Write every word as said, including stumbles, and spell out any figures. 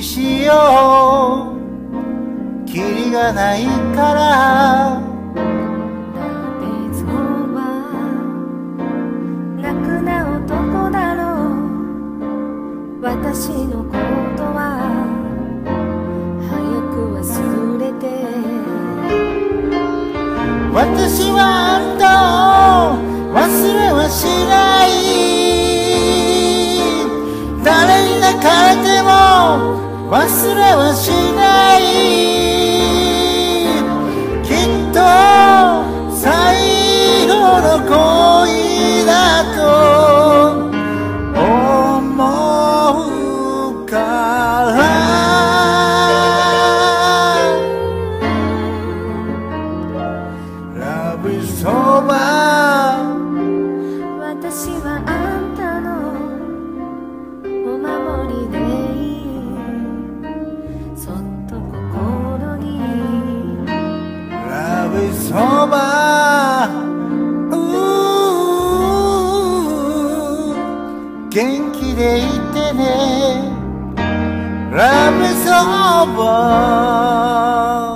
にしよう、キリがないから楽な男だろう。私のことは早く忘れて。 私はあんたを忘れはしない。誰に泣かれても忘れはしない。きっと最後の恋だと思うからラブソーバー。 私はあんたのお守りでいい。そっと心にラブソーバー。元気でいてね、ラブソーバー。